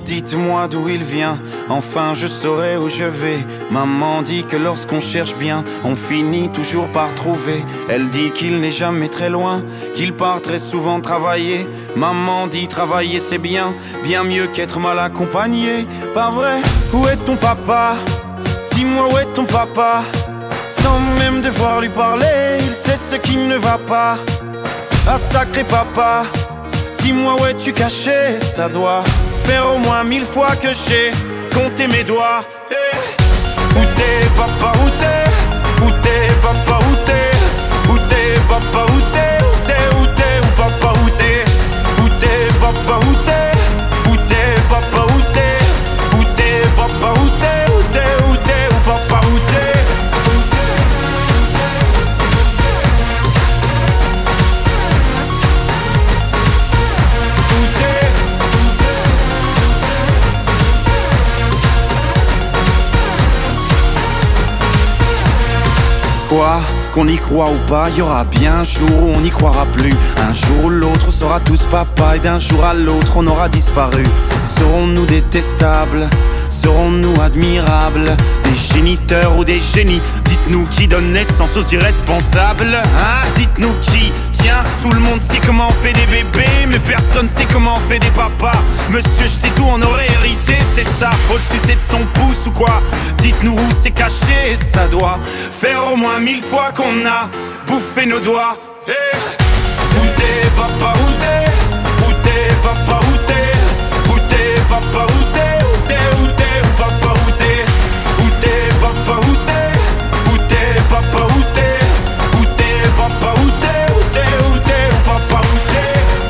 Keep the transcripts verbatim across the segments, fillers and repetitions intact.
Dites-moi d'où il vient, enfin je saurai où je vais. Maman dit que lorsqu'on cherche bien, on finit toujours par trouver. Elle dit qu'il n'est jamais très loin, qu'il part très souvent travailler. Maman dit travailler c'est bien, bien mieux qu'être mal accompagné. Pas vrai? Où est ton papa? Dis-moi où est ton papa? Sans même devoir lui parler, il sait ce qui ne va pas. Ah sacré papa, dis-moi où es-tu caché? Ça doit faire au moins mille fois que j'ai compté mes doigts. Hey. Où t'es papa, où t'es? Où t'es papa, où t'es? Où t'es papa, où t'es? Où t'es, où t'es, où papa, où t'es? Où t'es papa, où t'es? Où t'es papa, où t'es? Où t'es papa, où t'es? Où t'es, où t'es, où papa, où t'es? Quoi? Qu'on y croit ou pas, y aura bien un jour où on n'y croira plus. Un jour ou l'autre on sera tous papa, et d'un jour à l'autre on aura disparu. Serons-nous détestables? Serons-nous admirables? Des géniteurs ou des génies? Dites-nous qui donne naissance aux irresponsables, hein? Dites-nous qui? Tiens, tout le monde sait comment on fait des bébés, mais personne sait comment on fait des papas. Monsieur, je sais tout, on aurait hérité, c'est ça. Faut le sucer de son pouce ou quoi? Dites-nous où c'est caché, ça doit faire au moins mille fois qu'on a bouffé nos doigts. Hey. Où t'es papa, où t'es? Où t'es papa, où t'es? Où t'es papa, où t'es? Où t'es, où t'es, où papa, où t'es? Où t'es papa, où t'es? Où t'es papa, où t'es? Où t'es papa, où t'es? Où t'es, où t'es, où papa, où t'es?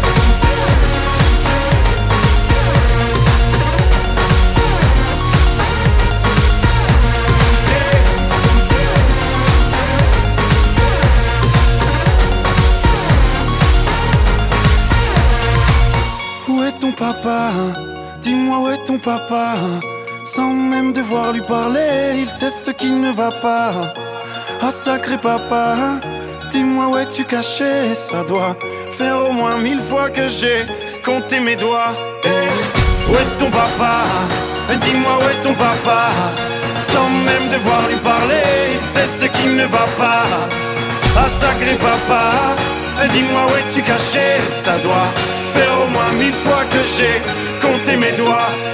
Où est ton papa? Dis-moi où est ton papa? Sans même devoir lui parler, il sait ce qui ne va pas. Ah sacré papa, dis-moi où es-tu caché? Ça doit faire au moins mille fois que j'ai compté mes doigts. Hey. Où est ton papa? Dis-moi où est ton papa? Sans même devoir lui parler, il sait ce qui ne va pas. Ah sacré papa, dis-moi où es-tu caché? Ça doit faire au moins mille fois que j'ai compté mes doigts.